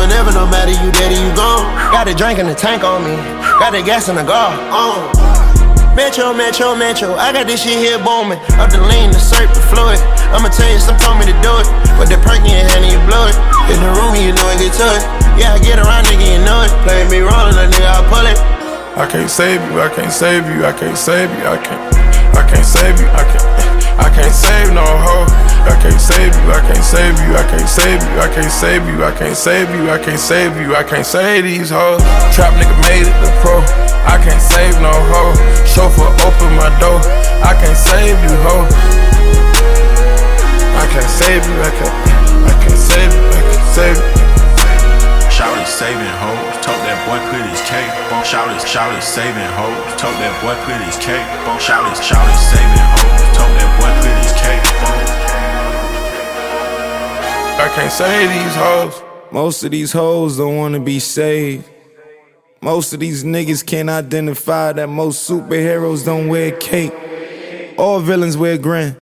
whenever, no matter you dead or you gone. Got a drink in the tank on me, got the gas in the car. Metro, I got this shit here booming. Up the lean, the syrup, the fluid. I'ma tell you, some told me to do it. Put the perk in your hand and you blow it. In the room, you know it get to it. Yeah, I get around, nigga, you know it. Play me rolling, a nigga, I pull it. I can't save you, I can't save you, I can't save you, I can't save you, I can't save no hoe. I can't save you, I can't save you, I can't save you, I can't save you, I can't save you, I can't save you, I can't save these hoes. Trap nigga made it the pro. I can't save no hoe. Chauffeur open my door. I can't save you, hoe. I can't save you, I can't save you, I can't save you. Shawty saving hoes, told that boy put his cake on. Shawty saving hoes, told that boy put his cake on. Shawty saving hoes, told that boy put his cake on. I can't save these hoes. Most of these hoes don't wanna be saved. Most of these niggas can't identify that most superheroes don't wear cape. All villains wear grin.